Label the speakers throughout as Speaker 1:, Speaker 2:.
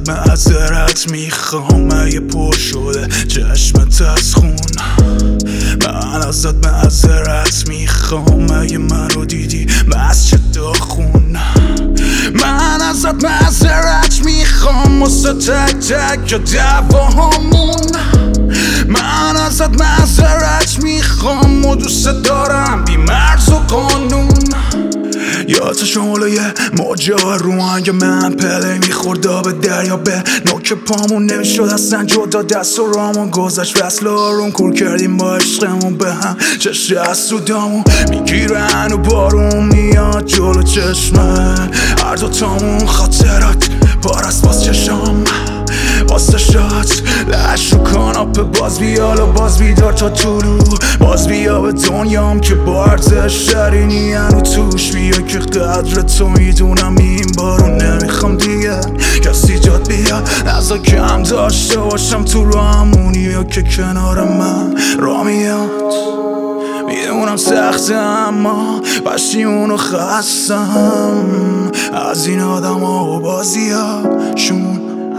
Speaker 1: ازت معذرت میخوام اگه پر شده چشمت از خون. من ازت معذرت میخوام اگه منو دیدی مسجد داخون. من ازت معذرت میخوام واسه تک تک دعواهامون. من ازت معذرت میخوام و دوست دارم بی مرز و قانون. یا شمالا یه موجا رو هنگ من پله میخورد آب دریا به نوک پامون نمیشد اصلا جدا دست و رامون گذشت وصل آروم کور کردیم با عشقمون به هم چشت از سودامون میگیرن و بارون میاد جلو چشمه هر دوتامون خاطرات بار باز چشام واسه شات لش رو کاناپه باز بیال و باز بیدار تا طولو باز بیا به دنیام که با ارزش شرینی هنو توش بیا که قدر تو میدونم این بارو نمیخوام دیگه کسی جاد بیا نزا کم داشته باشم تو راهمونی یا که کنار من را میاد. میدونم سخته اما پشیمونو خستم از این آدم ها و بازیاشون.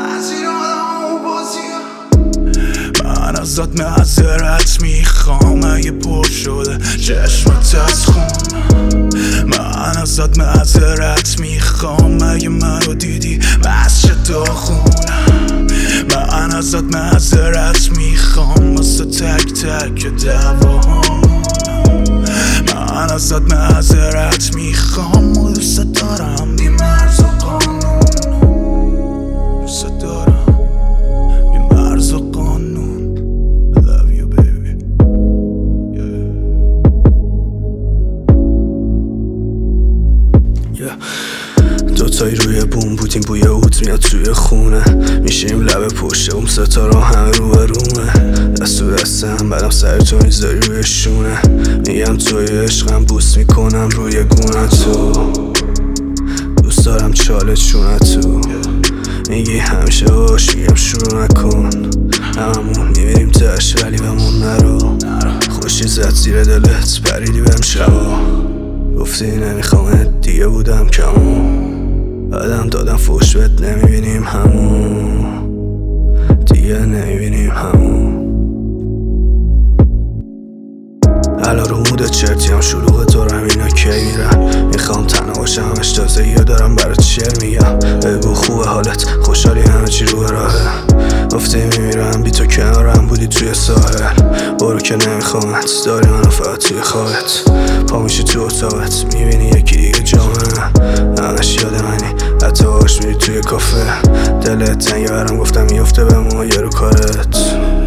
Speaker 1: من ازت معذرت میخوام اگه پر شده چشمت از خون. من ازت معذرت میخوام اگه منو دیدی مسجد داخون. من ازت معذرت میخوام واسه تک تک دعواهامون. من ازت معذرت میخوام و دوست دارم بی مرز و قانون. دوست دارم بی مرز و قانون. دوتایی روی بوم بودیم بوی اوت میاد توی خونه میشیم لب پشت اون ستارا همه رو رومه دست تو دستم بعدم سر تو میذاری روی شونه میگم توی عشقم بوس میکنم روی گونه تو دوست دارم چاله چونه تو میگی همیشه باش میگم شروع نکن هممون میبینیم تش ولی بمون نرو خوشی زد زیر دلت پریدی بهم شبا گفتی نمیخوامت دیگه بودم کمون بعدم دادم فوش بهت نمیبینیم همون دیگه نمیبینیم همون. الان رو مود چرتیم شلوغ تو رو همینا کی میرن میخوام تنها باشم همش تازگی دارم برات شعر میگم بگو خوبه حالت خوشحالی همه چی رو راهه گفتی میمیرم بی تو کنارم بودی توی ساحل برو که نمیخوامت داری منو فقط توی خوابت پا میشی تو اتاقت میبینی یکی دیگه جامعه همش یاد منی حتی باش میری توی کافه دلت تنگه برم گفتم میفته به ما یه رو کارت